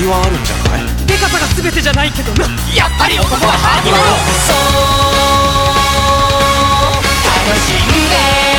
愛はあるんじゃない？ デカさが全てじゃないけどな。 やっぱり男はハード。そう楽しんで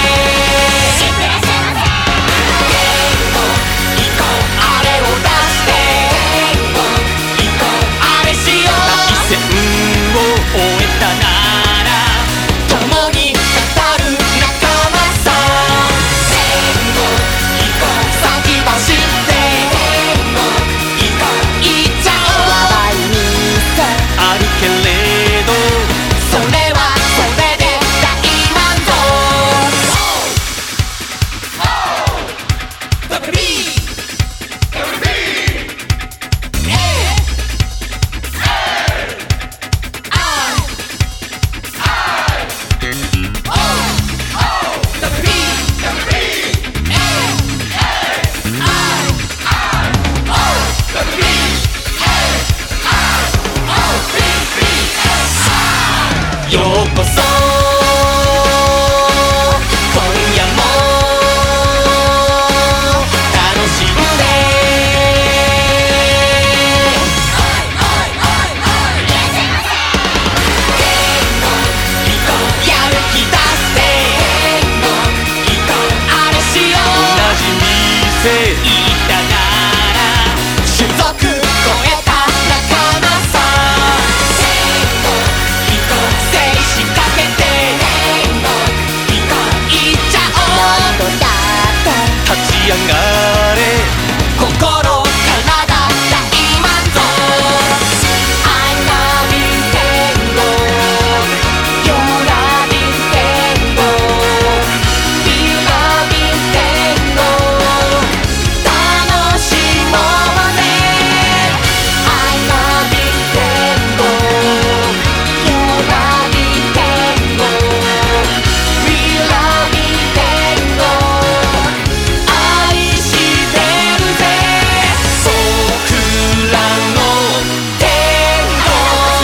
行こう、あれを出して行こう、あれしよう。 一戦を終えたなら共に語る仲間さ。行こう、先走って行こう、行っちゃおう。 あるけれどそれはそれで大満足。ようこそ今夜も楽しんでやる気出して行こう、あれしよう。 同じ店行ったなら種族超えた仲間さ。行こう、静止かけて行こう、行っちゃおう。 立ち上がれ心体大満足。I love you 天国 You love you 天国 We love you 天国楽しもうね。I love you 天国 You love you 天国 We love you 天国愛してるぜ僕らの天国。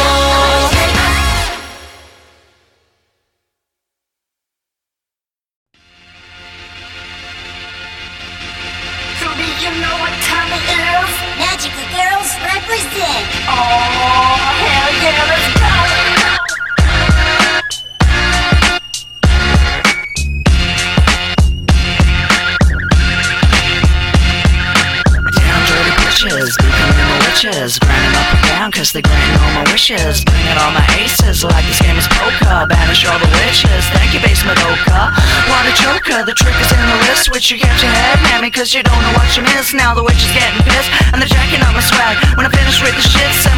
You know what time it is? Magical Girls represent. Oh, hell yeah, let's go! Down dirty bitches, becoming my witches, grinding up and down cause they granting all my wishes, bringing all my aces like this game is poker, banish all the witches, thank you basement Oka. What a choker, the trick is in the wrist, switch you get your head, mammy, cause you don't know what you miss. Now the witch is getting pissed and they're jacking up my swag. When I finish with the shit, send